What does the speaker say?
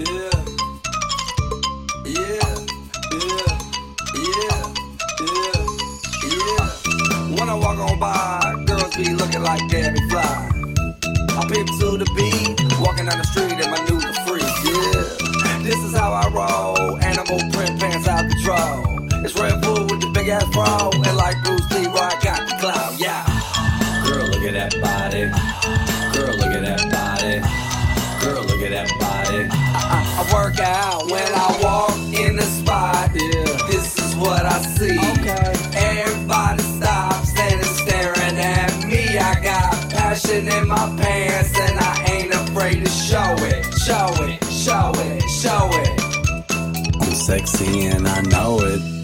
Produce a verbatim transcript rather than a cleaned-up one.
yeah, yeah, yeah, yeah, yeah, yeah. When I walk on by, girls be looking like Debbie Fly. I peep to the beat, walking down the street in my new freak, yeah. This is how I roll, animal print pants out control. It's Red Bull with the big ass bra, and like Bruce Lee, where I got the clout, yeah. Girl, look at that body. Girl, look at that body. Girl, look at that body. I, I, I work out when I walk in the spot, yeah. This is what I see. Okay. Everybody stops and is staring at me. I got passion in my pants and I ain't afraid to show it, show it, show it, show it. I'm sexy and I know it.